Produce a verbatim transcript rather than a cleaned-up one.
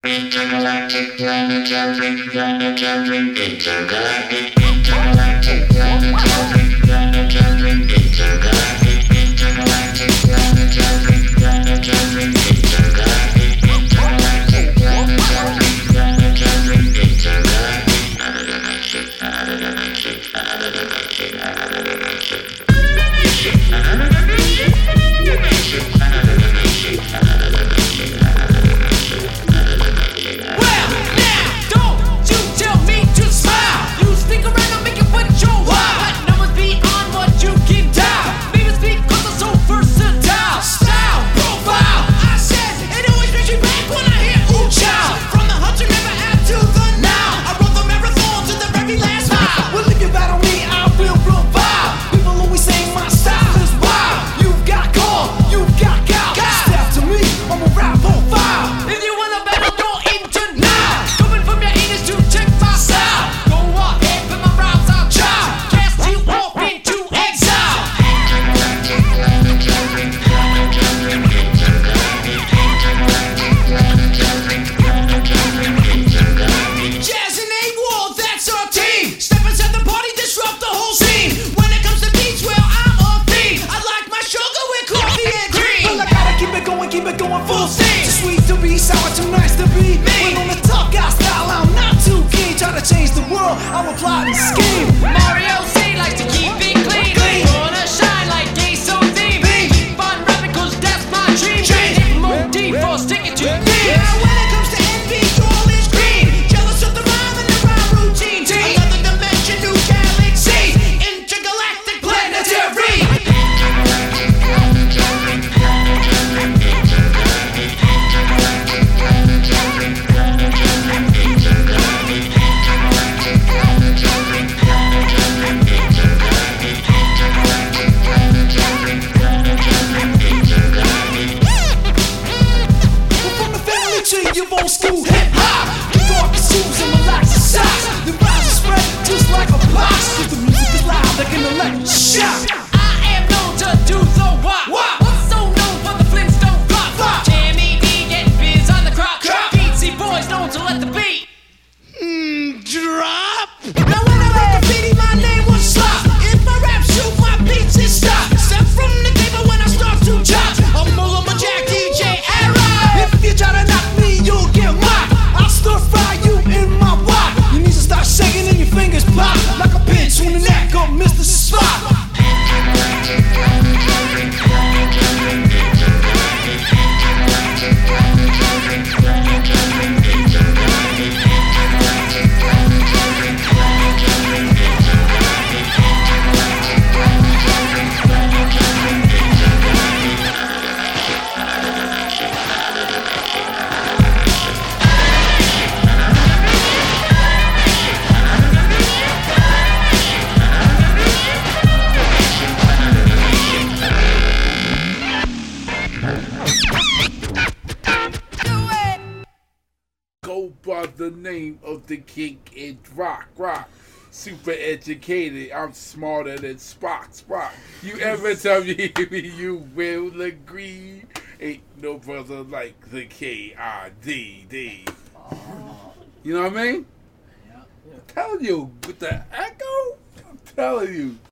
Intergalactic planetary, planetary, intergalactic, intergalactic, planetary, planetary, intergalactic, intergalactic, planetary, planetary, intergalactic, intergalactic, planetary, planetary, intergalactic, another dimension, another dimension, another dimension, another dimension, another dimension, dimension, another dimension, another dimension, another dimension. Well, now, don't you tell me to smile. You stick around and make it what you want. But numbers beyond what you can dial. Maybe it's because I'm so versatile. Style, profile, I said, it always brings me back when I hear ooh child. From the hunter never out to the now. I run the marathon to the very last mile. Well, if you battle me, I will provide. People always say my style is wild. You've got call, you've got gal. Step to me, I'm a rap profile. If you wanna battle, go into now. Coming from your anus to check my style. Go ahead, put my rhymes out, child. Cast you off into exile. Intergalactic, planetary, planetary, intergalactic, intergalactic, planetary, planetary, intergalactic. Jazz and A-Wall, that's our team. Step inside the party, disrupt the whole scene. When it comes to beats, well, I'm a fiend. I like my sugar with coffee and cream. Well, I gotta keep it going, keep it going full Full steam. Too sweet to be sour, too nice to be Me. When on the tough guy style, I'm not too keen. Try to change the world, I'm a plot and scheme. Mario C likes to keep it clean. Clean. Gonna shine like gay so theme. Keep on rapping cause that's my dream. Dream. Motif for sticking to me. Now when it comes to envy, all is green. Jealous of the rhyme and the rhyme routine. Another dimension, new galaxy. Intergalactic planetary. Intergalactic, planetary, planetary, intergalactic, intergalactic, planetary, planetary, intergalactic, intergalactic, planetary, planetary, intergalactic, intergalactic, planetary, planetary, intergalactic. Well, from the family tree, you've old school hip hop. Kick off your shoes and relax your socks. The rhymes are spread just like a box. Cause the music is loud like an electric shock. I am known to do the wop. Wop. What's so known for the Flintstone flop? Flop. Jamie D getting biz on the crop. Crop. Beatsy boys known to let the beat Drop. Now when I wrote graffiti, my name was Slop. If I rap shoot, my beats is stop. Step from the table when I start to chop. I'm Mullah Jack D J era. If you try to knock me, you'll get mocked. I'll stir fry you in my wok. Your knees will start shaking and your fingers pop like a pinch on the neck of Mister Spock. Intergalactic, planetary, planetary, intergalactic, intergalactic, planetary, planetary, intergalactic, intergalactic, planetary, planetary, intergalactic, intergalactic, planetary, planetary, intergalactic. Another dimension, another dimension, another dimension, another dimension, another dimension, another dimension, Go by the name of the king in rock, rock. Super educated, I'm smarter than Spock, Spock. You ever tell me you will agree? Ain't no brother like the K I D D. You know what I mean? I'm telling you, with the echo, I'm telling you.